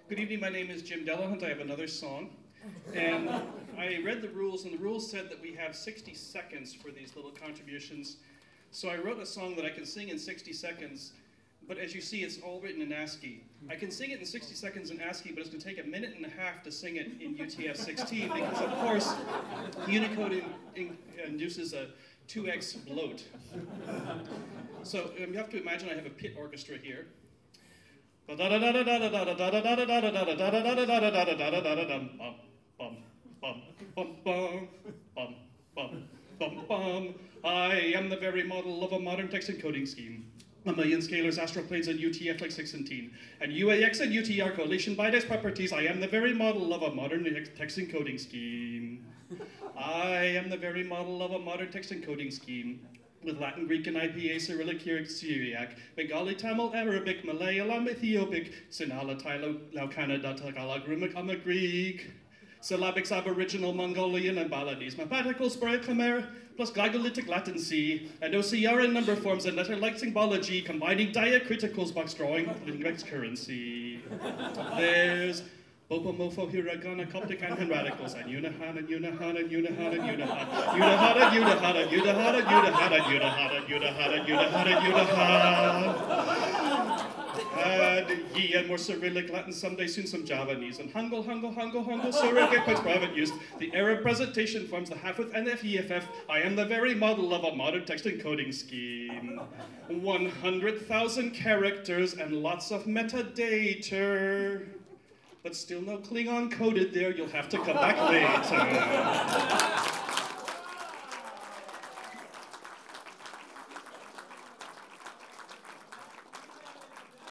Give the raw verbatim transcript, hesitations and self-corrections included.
Good evening, my name is Jim Delahunt. I have another song. And I read the rules, and the rules said that we have sixty seconds for these little contributions. So I wrote a song that I can sing in sixty seconds, but as you see, it's all written in ASCII. I can sing it in sixty seconds in ASCII, but it's going to take a minute and a half to sing it in U T F sixteen, because of course, Unicode in, in, induces a two X bloat. So um, you have to imagine I have a pit orchestra here. I am the very model of a modern text encoding scheme. A million scalars, astroplanes, and U T F like sixteen. And U A X and U T R coalition by these properties, I am the very model of a modern text encoding scheme. I am the very model of a modern text encoding scheme. With Latin, Greek, and I P A, Cyrillic, Syriac, Bengali, Tamil, Arabic, Malay, Alam, Ethiopic, Sinhala, Thai, Laukana, Tagalog, Rumik, Greek, Syllabics, Aboriginal, Mongolian, and Balinese, mathematical, Spuric, Khmer, plus Glagolitic Latin C, and O C R in number forms and letter-like symbology, combining diacriticals, box drawing, linguistics currency. There's Bopo, Mofo, Hiragana, Coptic, and radicals, and Unahan, and Unahan, and Unahan, and Unahan, Unahan, and Unahan, and Unahan, and Unahan, and Unahan, and Unahan, and Unahan, and Unahan. And Yi and more Cyrillic, Latin, someday soon some Javanese, and Hangul, Hangul, Hangul, Hangul, Cyrillic, points private use. The Arab presentation forms the half with N F E F F. I am the very model of a modern text encoding scheme. one hundred thousand characters and lots of metadata. But still no Klingon coded there, you'll have to come back later.